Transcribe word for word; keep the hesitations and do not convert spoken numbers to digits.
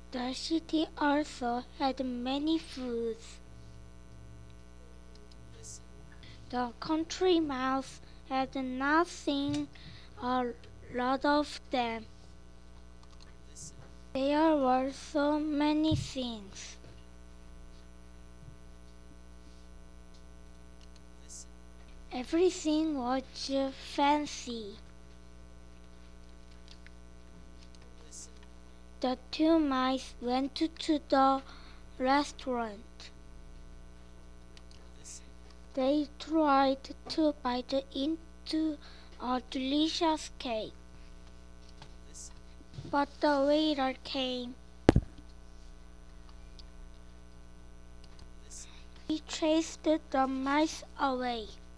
The city also had many foods. The country mouse had nothing, a lot of them. There were so many things. Everything was fancy. The two mice went to the restaurant. They tried to bite into a delicious cake, but the waiter came. He chased the mice away.